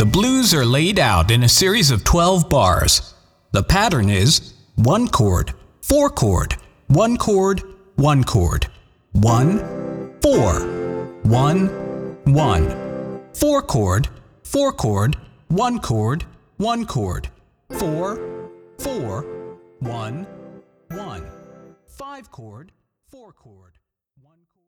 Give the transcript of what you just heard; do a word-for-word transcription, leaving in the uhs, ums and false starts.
The blues are laid out in a series of twelve bars. The pattern is one chord, four chord, one chord, one chord, one, four, one, one, four chord, four chord, one chord, one chord, four, four, one, one, five chord, four chord, one chord.